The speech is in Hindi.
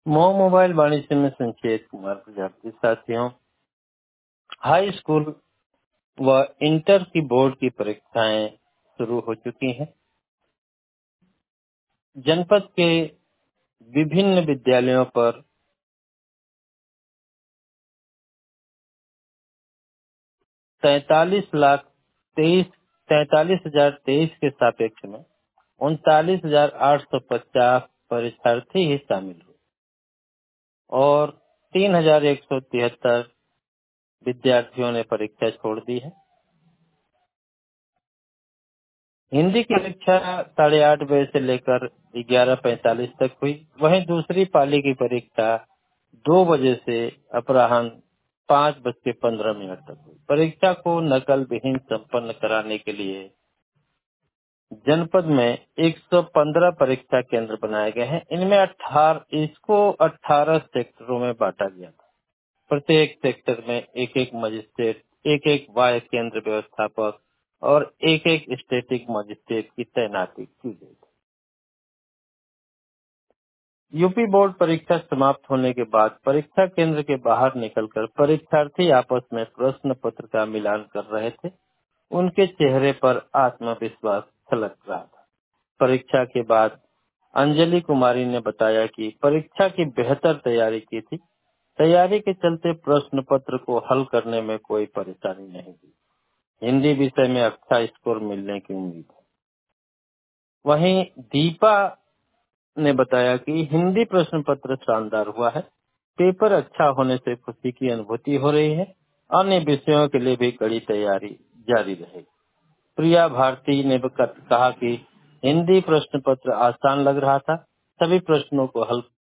मोबाइल वाणिज्य में संचेत कुमार प्रजापति। साथियों, हाई स्कूल व इंटर की बोर्ड की परीक्षाएं शुरू हो चुकी हैं। जनपद के विभिन्न विद्यालयों पर 43,023 के सापेक्ष में 39,850 परीक्षार्थी ही शामिल हुए और 3,173 विद्यार्थियों ने परीक्षा छोड़ दी है। हिंदी की परीक्षा 8:30 से लेकर 11:45 तक हुई। वहीं दूसरी पाली की परीक्षा 2 बजे से अपराह्न 5:15 तक हुई। परीक्षा को नकल विहीन संपन्न कराने के लिए जनपद में 115 परीक्षा केंद्र बनाए गए हैं। इनमें 18 सेक्टरों में बांटा गया था। प्रत्येक सेक्टर में एक मजिस्ट्रेट, एक वाय केंद्र व्यवस्थापक और एक स्टैटिक मजिस्ट्रेट की तैनाती की गई। यूपी बोर्ड परीक्षा समाप्त होने के बाद परीक्षा केंद्र के बाहर निकलकर परीक्षार्थी आपस में प्रश्न पत्र का मिलान कर रहे थे। उनके चेहरे पर आत्मविश्वास छलक रहा था। परीक्षा के बाद अंजलि कुमारी ने बताया कि परीक्षा की बेहतर तैयारी की थी। तैयारी के चलते प्रश्न पत्र को हल करने में कोई परेशानी नहीं हुई। हिंदी विषय में अच्छा स्कोर मिलने की उम्मीद है। वहीं दीपा ने बताया कि हिंदी प्रश्न पत्र शानदार हुआ है। पेपर अच्छा होने से खुशी की अनुभूति हो रही है। अन्य विषयों के लिए भी कड़ी तैयारी जारी रहेगी। प्रिया भारती ने कहा कि हिंदी प्रश्न पत्र आसान लग रहा था। सभी प्रश्नों को हल